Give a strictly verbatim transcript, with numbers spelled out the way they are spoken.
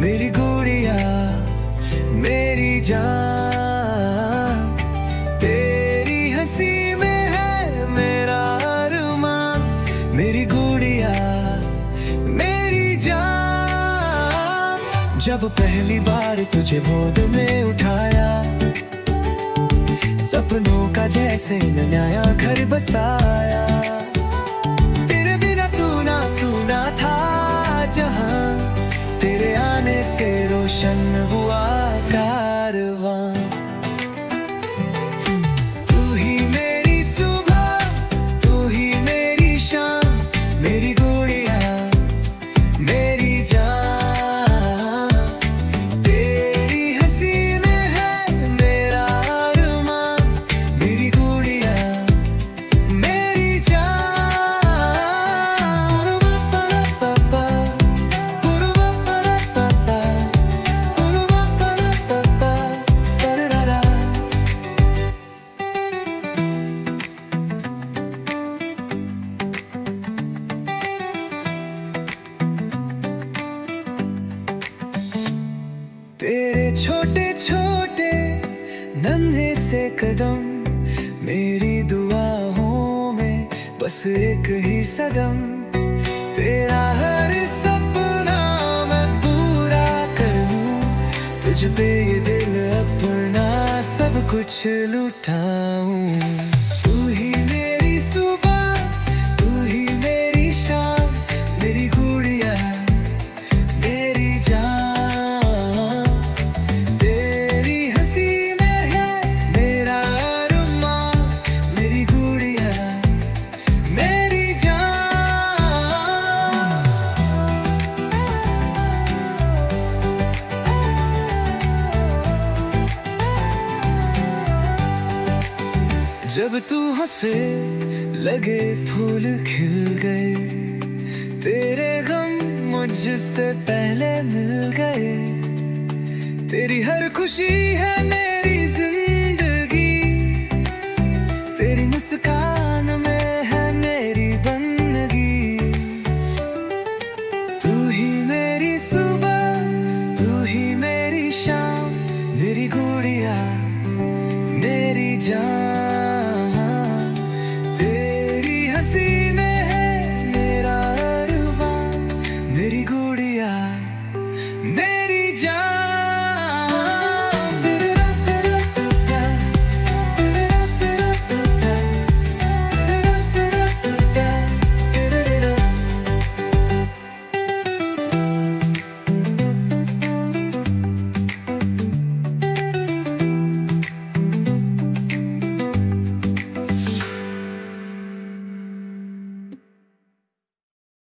मेरी गुड़िया मेरी जान, तेरी हंसी में है मेरा अरमान। मेरी गुड़िया मेरी जान। जब पहली बार तुझे गोद में उठाया, सपनों का जैसे नया घर बसाया। तेरे बिना सूना सूना था जहां, तेरे आने से रोशन हुआ कारवां। तू ही मेरी सुबह, तू ही मेरी शाम, मेरी गुड़िया मेरी जान। तेरी हंसी में है मेरा अरमान, मेरी गुड़िया मेरी जान। तेरे छोटे छोटे नन्हे से कदम, मेरी दुआओं में बस एक ही सदम। तेरा हर सपना मैं पूरा करूं, तुझ पे ये दिल अपना सब कुछ लुटाऊं। तू ही मेरी सुबह, तू ही मेरी शाम, मेरी गुड़िया मेरी जान। जब तू हंसे लगे फूल खिल गए, तेरे गम मुझसे पहले मिल गए। तेरी हर खुशी है मेरी जिंदगी, तेरी मुस्कान में है मेरी बंदगी। तू ही मेरी सुबह, तू ही मेरी शाम, मेरी गुड़िया मेरी जान। मेरी गुड़िया मेरी